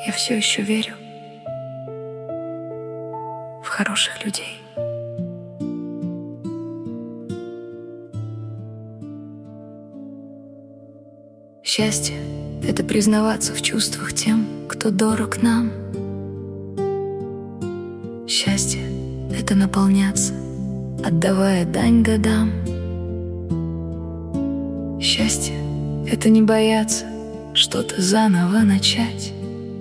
Я все еще верю в хороших людей. Счастье — это признаваться в чувствах тем, кто дорог нам. Счастье — это наполняться, отдавая дань годам. Счастье — это не бояться что-то заново начать,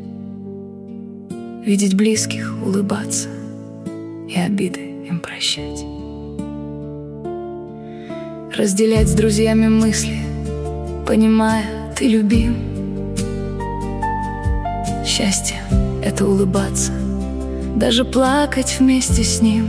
видеть близких, улыбаться и обиды им прощать, разделять с друзьями мысли, понимая, ты любим. Счастье — это улыбаться, даже плакать вместе с ним.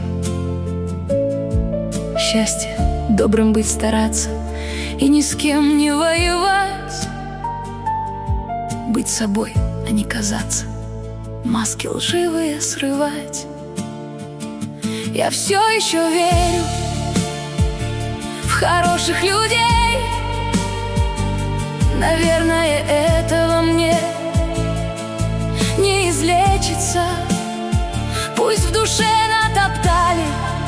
Счастье — добрым быть, стараться и ни с кем не воевать, быть собой, а не казаться, маски лживые срывать. Я все еще верю в хороших людей. Наверное, этого мне не излечиться. Пусть в душе натоптали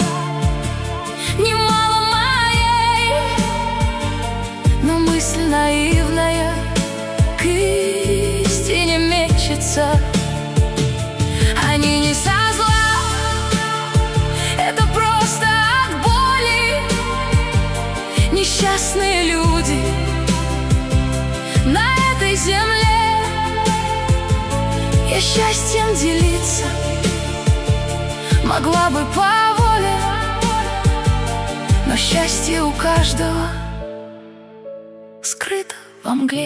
немало моей, но мысль наивная к истине мечется. Они не со зла, это просто от боли. Несчастные люди на этой земле. Я счастьем делиться могла бы по воле, но счастье у каждого скрыто во мгле.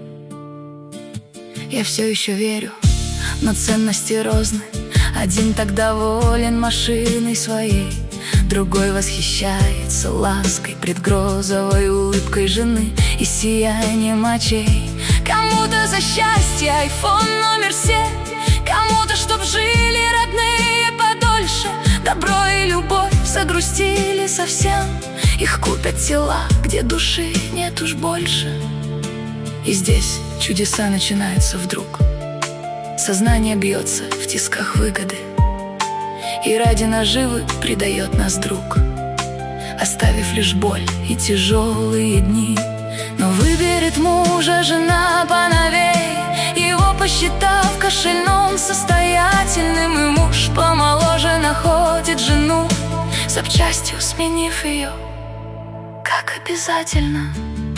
Я все еще верю, но ценности розны. Один так доволен машиной своей, другой восхищается лаской, предгрозовой улыбкой жены и сиянием очей. Кому-то за счастье айфон номер 7, кому-то чтоб жили родные подольше. Добро и любовь загрустили совсем, их купят тела, где души нет уж больше. И здесь чудеса начинаются вдруг. Сознание бьется в тисках выгоды, и ради наживы предает нас друг, оставив лишь боль и тяжелые дни. Но выберет мужа жена поновей, его посчитав кошельном состоятельным, и муж помоложе находит жену, запчастью сменив ее, как обязательно.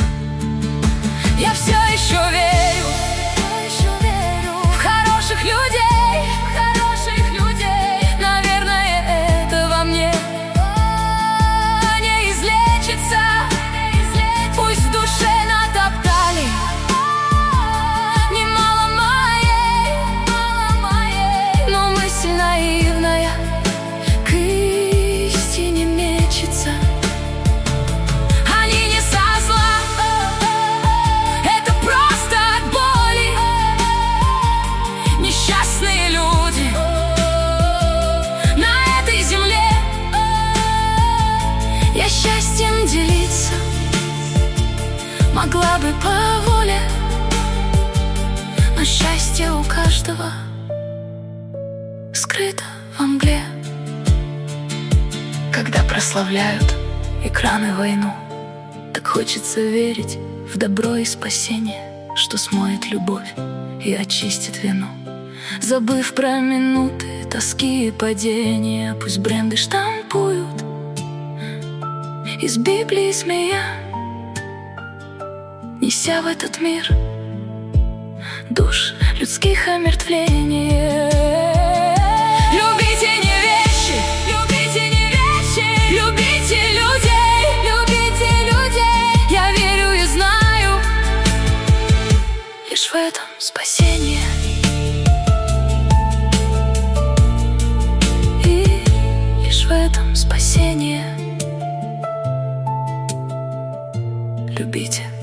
Я все еще верю в хороших людей, наверное, это во мне не излечится. Пусть в душе натоптали немало моей, но мысль наивная к истине мечется. Они не со зла, это просто от боли. Несчастные люди на этой земле. Я счастьем делиться могла бы по воле, но счастье у каждого скрыто во мгле. Когда прославляют экраны войну, так хочется верить в добро и спасение, что смоет любовь и очистит вину. Забыв про минуты тоски и падения, пусть бренды штампуют из Библии змея, неся в этот мир душ людских омертвление. Любите не вещи, любите не вещи, любите людей, любите людей. Я верю и знаю, лишь в этом спасение. И лишь в этом спасение. Любите.